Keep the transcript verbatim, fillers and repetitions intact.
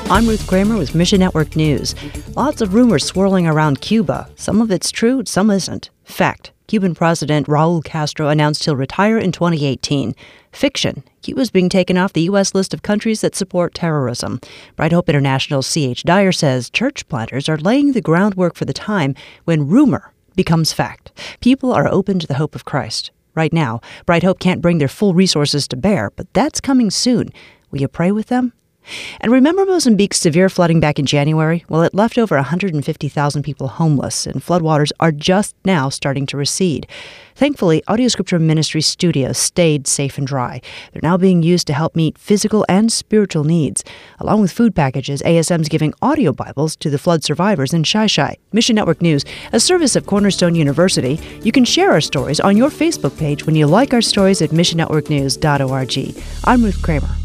I'm Ruth Kramer with Mission Network News. Lots of rumors swirling around Cuba. Some of it's true, some isn't. Fact: Cuban President Raul Castro announced he'll retire in twenty eighteen. Fiction: Cuba's being taken off the U S list of countries that support terrorism. Bright Hope International's C H. Dyer says church planters are laying the groundwork for the time when rumor becomes fact. People are open to the hope of Christ. Right now, Bright Hope can't bring their full resources to bear, but that's coming soon. Will you pray with them? And remember Mozambique's severe flooding back in January? Well, it left over one hundred fifty thousand people homeless, and floodwaters are just now starting to recede. Thankfully, Audio Scripture Ministry studios stayed safe and dry. They're now being used to help meet physical and spiritual needs. Along with food packages, A S M's giving audio Bibles to the flood survivors in Xai Xai. Mission Network News, a service of Cornerstone University. You can share our stories on your Facebook page when you like our stories at mission network news dot org. I'm Ruth Kramer.